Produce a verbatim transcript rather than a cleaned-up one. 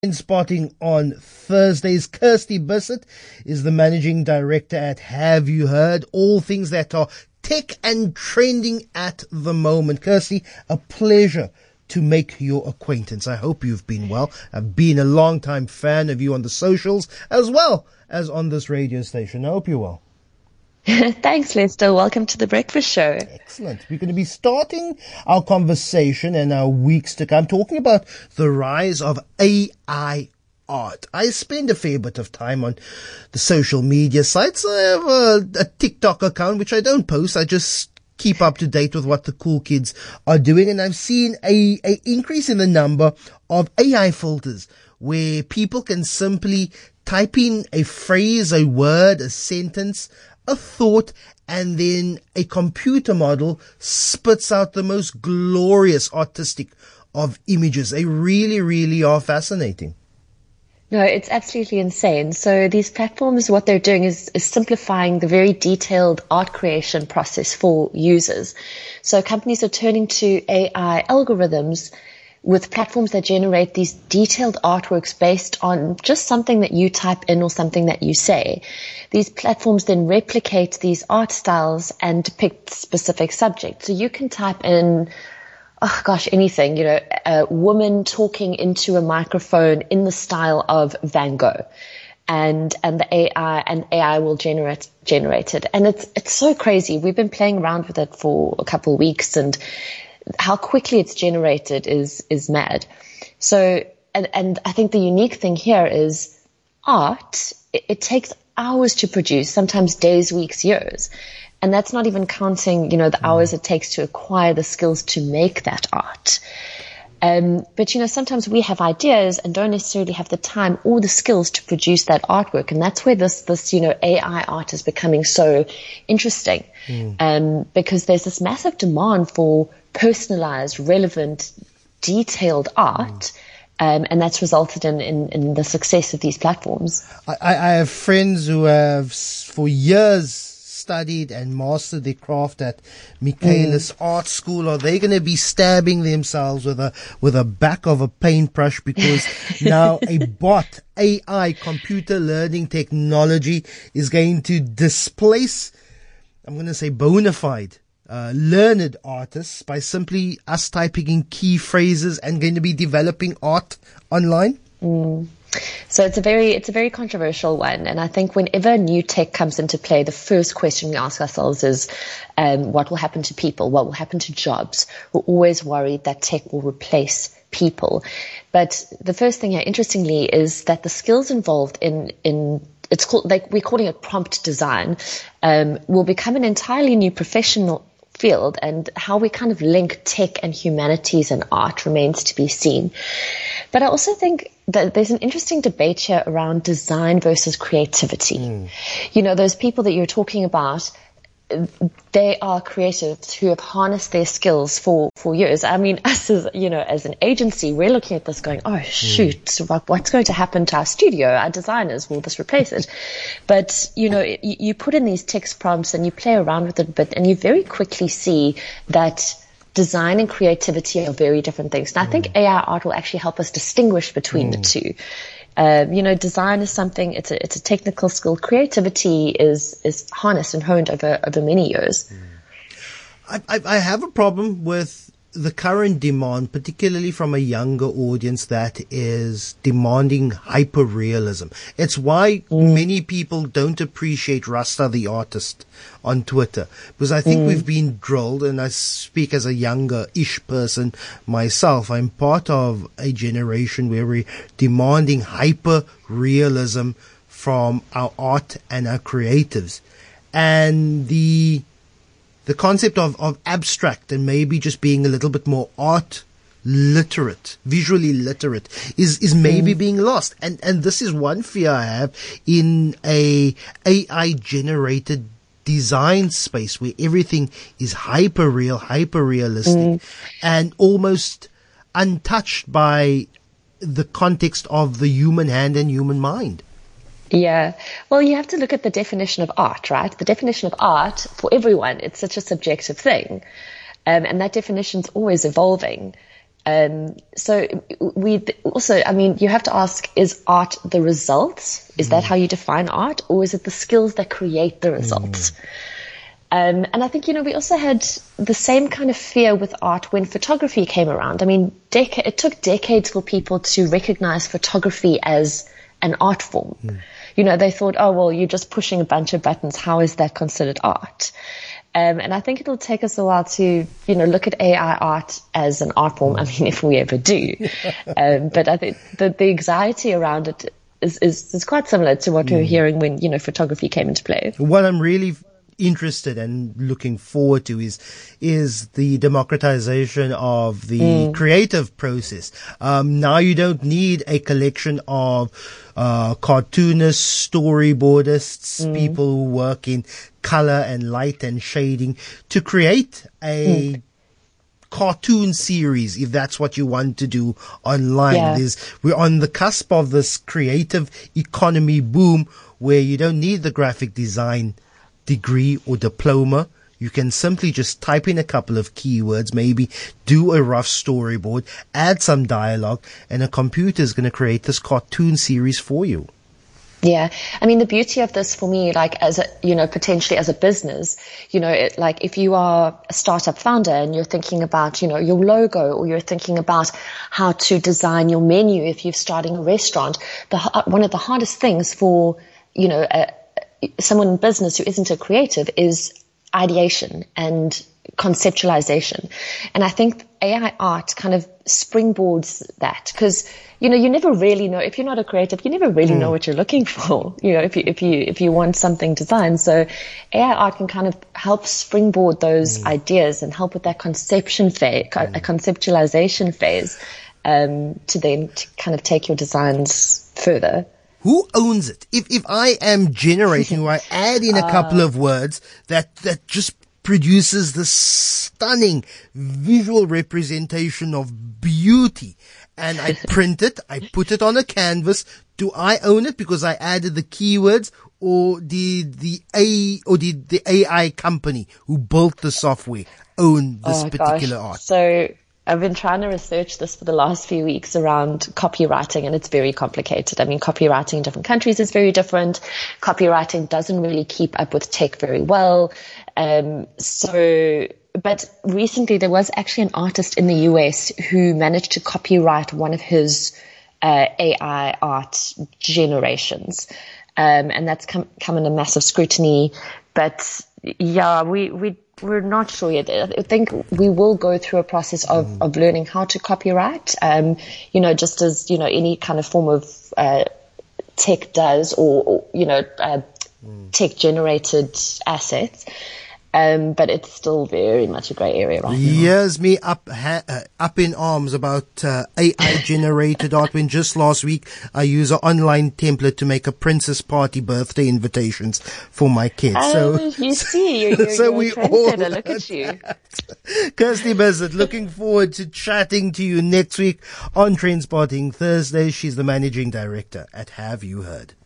In Spotting on Thursdays, Kirsty Bissett is the managing director at Have You Heard? All things that are tech and trending at the moment. Kirsty, a pleasure to make your acquaintance. I hope you've been well. I've been a long-time fan of you on the socials as well as on this radio station. I hope you're well. Thanks, Lester. Welcome to the Breakfast Show. Excellent. We're going to be starting our conversation and our weeks to come talking about the rise of A I art. I spend a fair bit of time on the social media sites. I have a, a TikTok account, which I don't post. I just keep up to date with what the cool kids are doing. And I've seen a, a increase in the number of A I filters where people can simply type in a phrase, a word, a sentence, a thought, and then a computer model spits out the most glorious artistic of images. They really, really are fascinating. No, it's absolutely insane. So these platforms, what they're doing is, is simplifying the very detailed art creation process for users. So companies are turning to A I algorithms with platforms that generate these detailed artworks based on just something that you type in or something that you say. These platforms then replicate these art styles and depict specific subjects. So you can type in, oh gosh, anything, you know, a woman talking into a microphone in the style of Van Gogh. And, and the A I, and A I will generate, generate it. And it's, it's so crazy. We've been playing around with it for a couple of weeks, and how quickly it's generated is, is mad. So, and, and I think the unique thing here is art, it, it takes hours to produce, sometimes days, weeks, years. And that's not even counting, you know, the hours it takes to acquire the skills to make that art. Um, but, you know, sometimes we have ideas and don't necessarily have the time or the skills to produce that artwork. And that's where this, this, you know, A I art is becoming so interesting. Mm. Um, because there's this massive demand for personalized, relevant, detailed art. Mm. Um, and that's resulted in, in, in the success of these platforms. I, I have friends who have for years studied and mastered their craft at Michaelis mm. Art School. Are they going to be stabbing themselves with a with a back of a paintbrush because now a bot, A I, computer learning technology is going to displace, I'm going to say, bona fide Uh, learned artists by simply us typing in key phrases and going to be developing art online? Mm. So it's a very, it's a very controversial one. And I think whenever new tech comes into play, the first question we ask ourselves is, um, what will happen to people? What will happen to jobs? We're always worried that tech will replace people. But the first thing here, interestingly, is that the skills involved in, in it's called, like, we're calling it prompt design, um, will become an entirely new professional field, and how we kind of link tech and humanities and art remains to be seen. But I also think that there's an interesting debate here around design versus creativity. Mm. You know, those people that you're talking about, they are creatives who have harnessed their skills for, for years. I mean, us as, you know, as an agency, we're looking at this going, oh, shoot, mm. what, what's going to happen to our studio, our designers? Will this replace it? But, you know, you, you put in these text prompts and you play around with it a bit, and you very quickly see that design and creativity are very different things. And I think A I art will actually help us distinguish between mm. the two. Um, you know, design is something, it's a, it's a technical skill. Creativity is, is harnessed and honed over, over many years. I, I, I have a problem with the current demand, particularly from a younger audience that is demanding hyper-realism. It's why mm. many people don't appreciate Rasta the artist on Twitter, because I think mm. we've been drilled, and I speak as a younger-ish person myself. I'm part of a generation where we're demanding hyper-realism from our art and our creatives. And the The concept of, of abstract and maybe just being a little bit more art literate, visually literate, is, is maybe mm. being lost. And, and this is one fear I have in a A I generated design space where everything is hyper real, hyper realistic, mm. and almost untouched by the context of the human hand and human mind. Yeah. Well, you have to look at the definition of art, right? The definition of art for everyone, it's such a subjective thing. Um, and that definition's always evolving. Um, so we also, I mean, you have to ask, is art the result? Is mm. that how you define art? Or is it the skills that create the results? Mm. Um, and I think, you know, we also had the same kind of fear with art when photography came around. I mean, deca- it took decades for people to recognize photography as an art form. Mm. You know, they thought, oh, well, you're just pushing a bunch of buttons. How is that considered art? Um, and I think it'll take us a while to, you know, look at A I art as an art form. I mean, if we ever do. um, but I think the, the anxiety around it is, is, is quite similar to what mm. we were hearing when, you know, photography came into play. What I'm really interested and looking forward to is is the democratization of the mm. creative process. Um, now you don't need a collection of uh, cartoonists, storyboardists, mm. people who work in color and light and shading to create a mm. cartoon series, if that's what you want to do online. Yeah. It is, we're on the cusp of this creative economy boom where you don't need the graphic design degree or diploma. You can simply just type in a couple of keywords, maybe do a rough storyboard, add some dialogue, and a computer is going to create this cartoon series for you. Yeah. I mean, the beauty of this for me, like as a, you know, potentially as a business, you know, it, like if you are a startup founder and you're thinking about, you know, your logo, or you're thinking about how to design your menu, if you're starting a restaurant, the, one of the hardest things for, you know, a, someone in business who isn't a creative is ideation and conceptualization. And I think A I art kind of springboards that, because, you know, you never really know, if you're not a creative, you never really mm. know what you're looking for, you know, if you, if you, if you want something designed. So A I art can kind of help springboard those mm. ideas and help with that conception phase, mm. a conceptualization phase, um, to then to kind of take your designs further. Who owns it? If if I am generating, or I add in a uh, couple of words that that just produces this stunning visual representation of beauty, and I print it, I put it on a canvas, do I own it because I added the keywords, or did the A or did the A I company who built the software own this oh particular gosh. art? So I've been trying to research this for the last few weeks around copywriting, and it's very complicated. I mean, copywriting in different countries is very different. Copywriting doesn't really keep up with tech very well. Um, so, but recently there was actually an artist in the U S who managed to copyright one of his uh, A I art generations. Um, and that's come, come under massive scrutiny. But yeah, we, we, we're not sure yet. I think we will go through a process of, mm. of learning how to copyright, um, you know, just as, you know, any kind of form of, uh, tech does, or, or you know, uh, mm. tech generated assets. Um, but it's still very much a grey area right now. Here's me up ha- uh, up in arms about uh, A I-generated art when just last week I used an online template to make a princess party birthday invitations for my kids. Oh, so you see, you're, you're, so you're we a trendsetter. Look at you. Kirsty Bissett, looking forward to chatting to you next week on Trendspotting Thursday. She's the managing director at Have You Heard?